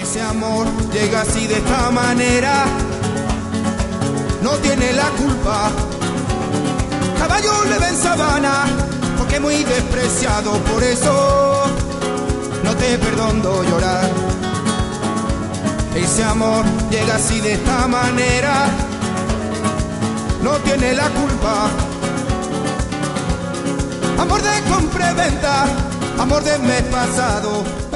Ese amor llega así de esta manera, no tiene la culpa. Caballo le ven sabana, porque es muy despreciado, por eso no te perdono llorar. Ese amor llega así de esta manera, no tiene la culpa. Amor de compra-venta, amor del mes pasado,